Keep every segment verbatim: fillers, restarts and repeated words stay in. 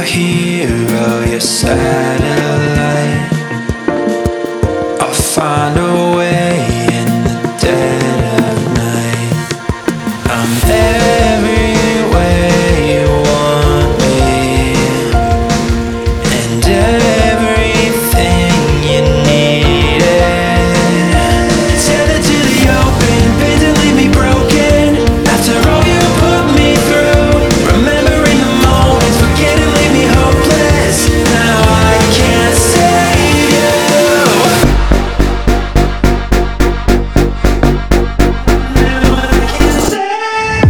hero, your satellite. I'll find a way in the dead of night. I'm everywhere you want me, and everything you needed. Tethered to the open, bend and leave me broken. After all you put me through, remembering the moments, forget and leave me hopeless. Now I can't save you. Now I can't save.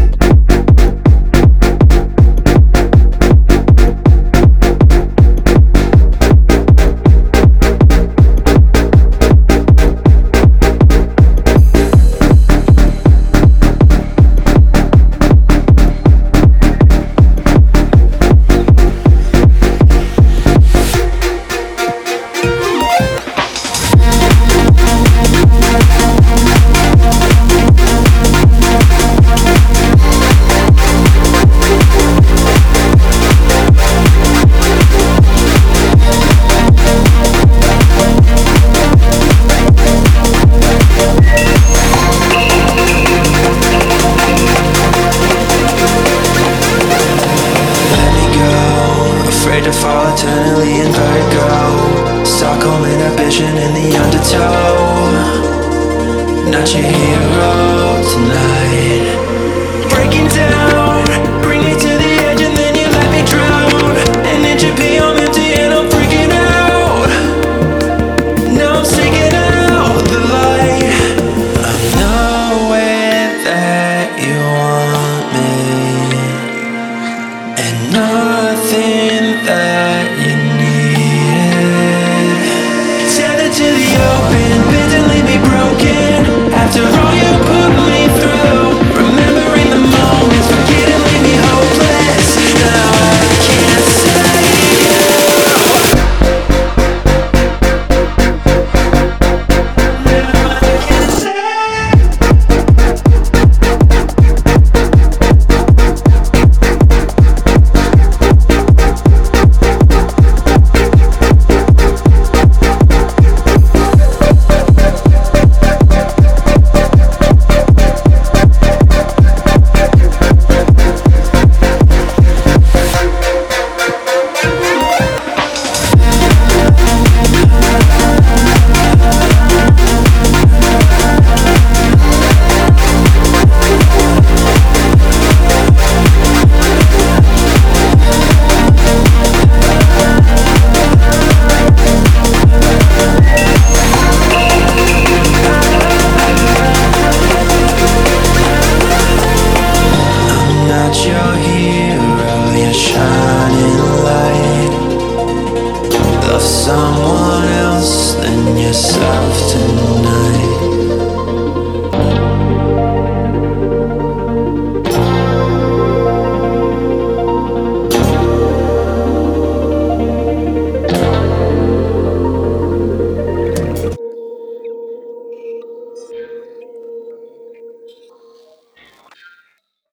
Afraid to fall eternally in vertigo. Stockholm inhibition in the undertow. Not your hero tonight. Breaking down, bring me to the edge and then you let me drown. An inch of pee, I'm empty and I'm freaking out. Now I'm seeking out the light. I'm nowhere that you want me, and nothing that you needed. Tethered to the open, bend and leave me broken. After all you put me through, remembering the moments, forget and leave me hopeless. Now I can't save you. Now I can't save. Not your hero, your shining light. Love someone else than yourself tonight.